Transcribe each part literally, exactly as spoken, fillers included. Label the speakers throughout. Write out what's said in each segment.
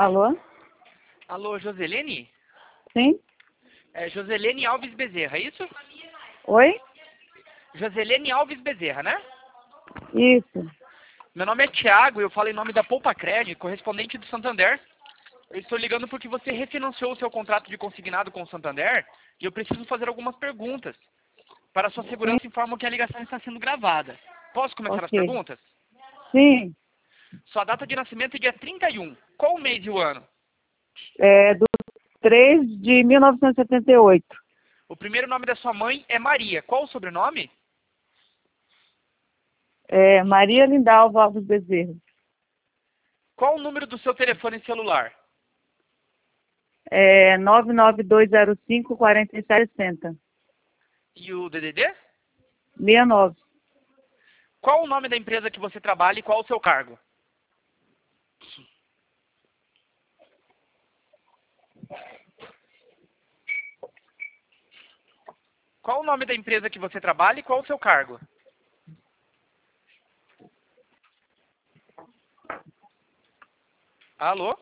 Speaker 1: Alô?
Speaker 2: Alô, Joselene?
Speaker 1: Sim?
Speaker 2: É Joselene Alves Bezerra, é isso?
Speaker 1: Oi?
Speaker 2: Joselene Alves Bezerra, né?
Speaker 1: Isso.
Speaker 2: Meu nome é Thiago e eu falo em nome da Poupa Cred, correspondente do Santander. Eu estou ligando porque você refinanciou o seu contrato de consignado com o Santander e eu preciso fazer algumas perguntas. Para sua
Speaker 1: Sim.
Speaker 2: segurança, informo que a ligação está sendo gravada. Posso começar as
Speaker 1: Ok.
Speaker 2: perguntas?
Speaker 1: Sim.
Speaker 2: Sua data de nascimento é dia trinta e um. Qual o mês e o ano?
Speaker 1: É do três de mil novecentos e setenta e oito.
Speaker 2: O primeiro nome da sua mãe é Maria. Qual o sobrenome?
Speaker 1: É Maria Lindalva Alves Bezerra.
Speaker 2: Qual o número do seu telefone celular?
Speaker 1: É nove nove dois zero cinco, quatro sete seis zero.
Speaker 2: E o D D D?
Speaker 1: sessenta e nove.
Speaker 2: Qual o nome da empresa que você trabalha e qual o seu cargo? Qual o nome da empresa que você trabalha e qual o seu cargo? Alô?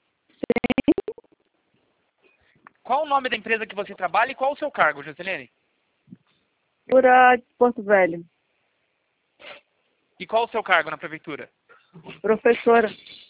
Speaker 2: Qual o nome da empresa que você trabalha e qual o seu cargo, Joselene?
Speaker 1: Pura de Porto Velho.
Speaker 2: E qual o seu cargo na prefeitura?
Speaker 1: Professora.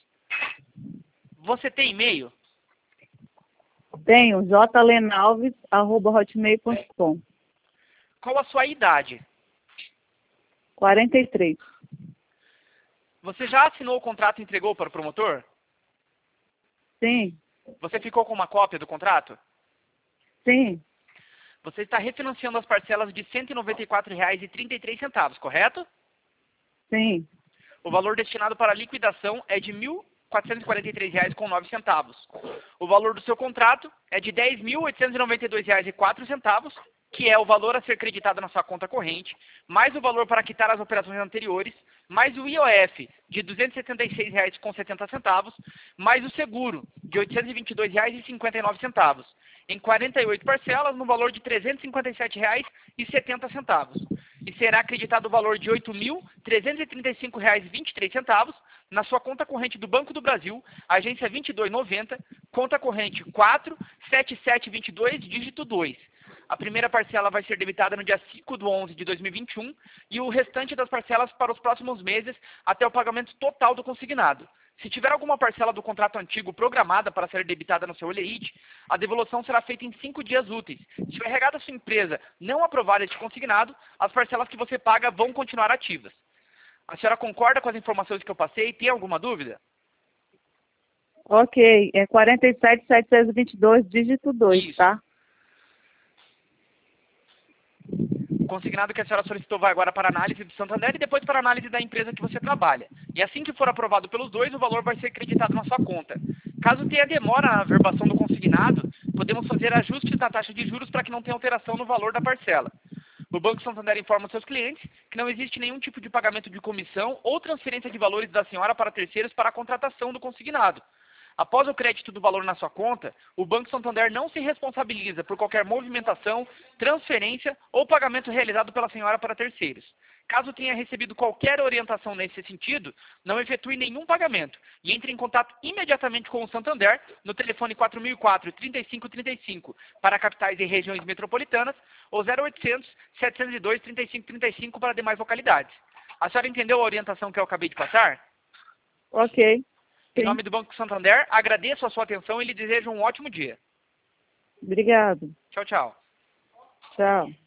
Speaker 2: Você tem e-mail?
Speaker 1: Tenho jlenalves arroba hotmail ponto com.
Speaker 2: Qual a sua idade?
Speaker 1: quarenta e três.
Speaker 2: Você já assinou o contrato e entregou para o promotor?
Speaker 1: Sim.
Speaker 2: Você ficou com uma cópia do contrato?
Speaker 1: Sim.
Speaker 2: Você está refinanciando as parcelas de cento e noventa e quatro reais e trinta e três centavos, correto?
Speaker 1: Sim.
Speaker 2: O valor destinado para liquidação é de mil quatrocentos e quarenta e três reais e nove centavos. O valor do seu contrato é de dez mil oitocentos e noventa e dois reais e quatro centavos, que é o valor a ser creditado na sua conta corrente, mais o valor para quitar as operações anteriores, mais o I O F de duzentos e setenta e seis reais e setenta centavos, mais o seguro de oitocentos e vinte e dois reais e cinquenta e nove centavos, em quarenta e oito parcelas no valor de trezentos e cinquenta e sete reais e setenta centavos. E será acreditado o valor de oito mil trezentos e trinta e cinco reais e vinte e três centavos na sua conta corrente do Banco do Brasil, agência vinte e dois noventa, conta corrente quatro sete sete dois dois, dígito dois. A primeira parcela vai ser debitada no dia cinco de onze de dois mil e vinte e um e o restante das parcelas para os próximos meses até o pagamento total do consignado. Se tiver alguma parcela do contrato antigo programada para ser debitada no seu Eleite, a devolução será feita em cinco dias úteis. Se o R H da sua empresa não aprovar este consignado, as parcelas que você paga vão continuar ativas. A senhora concorda com as informações que eu passei? Tem alguma dúvida?
Speaker 1: Ok. É quarenta e sete, setecentos e vinte e dois, dígito dois,
Speaker 2: Isso.
Speaker 1: tá?
Speaker 2: O consignado que a senhora solicitou vai agora para análise do Santander e depois para análise da empresa que você trabalha. E assim que for aprovado pelos dois, o valor vai ser creditado na sua conta. Caso tenha demora na averbação do consignado, podemos fazer ajustes na taxa de juros para que não tenha alteração no valor da parcela. O Banco Santander informa seus clientes que não existe nenhum tipo de pagamento de comissão ou transferência de valores da senhora para terceiros para a contratação do consignado. Após o crédito do valor na sua conta, o Banco Santander não se responsabiliza por qualquer movimentação, transferência ou pagamento realizado pela senhora para terceiros. Caso tenha recebido qualquer orientação nesse sentido, não efetue nenhum pagamento e entre em contato imediatamente com o Santander no telefone quatro mil e quatro, trinta e cinco trinta e cinco para capitais e regiões metropolitanas ou zero oitocentos, setecentos e dois, trinta e cinco trinta e cinco para demais localidades. A senhora entendeu a orientação que eu acabei de passar?
Speaker 1: Ok.
Speaker 2: Em
Speaker 1: Sim.
Speaker 2: nome do Banco Santander, agradeço a sua atenção e lhe desejo um ótimo dia.
Speaker 1: Obrigado.
Speaker 2: Tchau, tchau.
Speaker 1: Tchau.